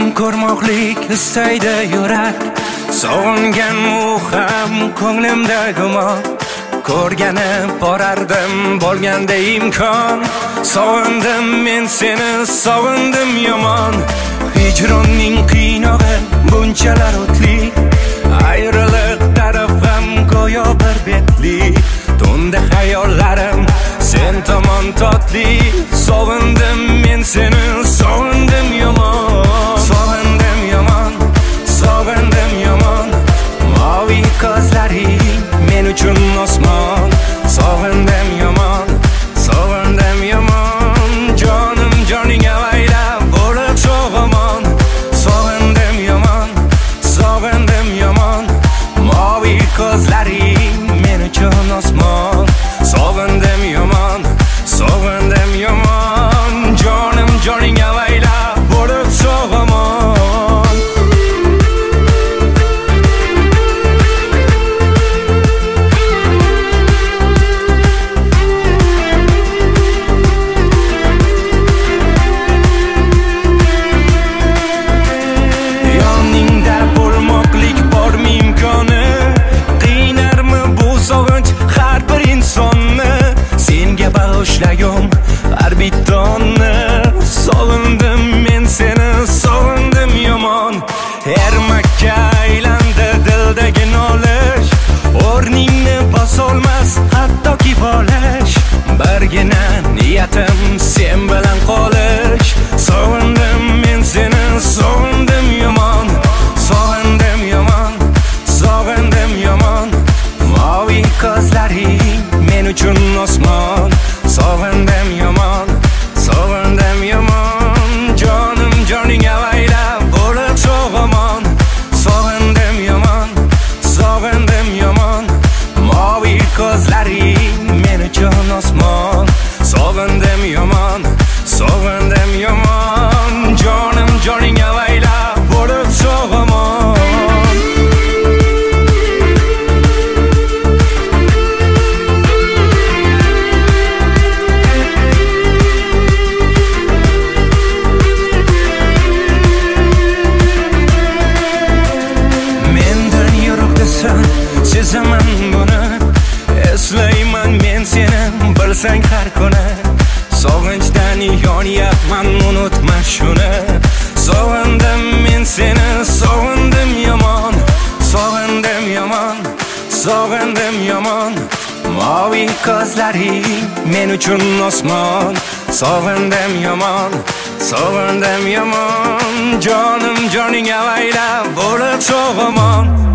ko'rmoqlik istaydi yurak. Sog'ingan u ham ko'nglimda gumon. Ko'rganib borardim bo'lganda imkon. Sog'indim men seni, sog'indim yomon. Hijronning qiynog'i bunchalar o'tli. Ayriliq taraf ham go'yo bir betli. Tunda xayollarim sen tomon totli. Sog'indim men seni, sog'indim yomon. Sog'indim yomon, sog'indim yomon. Mavi ko'zlaring men uchun osmon. Sog'indim yomon, sog'indim yomon. Jonim joning avaylab bo'lib so'g'amon. Sog'indim yomon, sog'indim yomon. Mavi ko'zlaring men uchun osmon. Sog'indim yomon, sog'indim yomon. Jonim joning avaylab bo'lib so'g'amon. Bag'ishlayom har bittani. Sog'indim men seni, sog'indim yomon. Her Makka aylandi dildagi nolish. O'rningni bosolmas hattoki bolish. Birgina niyatim sen bilan qolish. Sog'indim men seni, sog'indim yomon. Sog'indim yomon, sog'indim yomon. Mavi ko'zlaring men uchun osmon. Sog'indim yomon, sog'indim yomon. Jonim joning avaylab bo'lib so'g'amon. Sog'indim yomon, sog'indim yomon. Mavi ko'zlaring men uchun osmon. Sog'indim yomon, sog'indim yomon. Jonim joning avaylab bo'lib so'g'amon. Sezaman buni, eslayman men seni, bilsang har kuni. Sog'inchdan yonyapman, unutma shuni. Sog'indim men seni, sog'indim yomon. Sog'indim yomon, sog'indim yomon. Mavi ko'zlaring men uchun osmon. Sog'indim yomon, sog'indim yomon. Jonim joning avaylab bo'lib so'g'amon.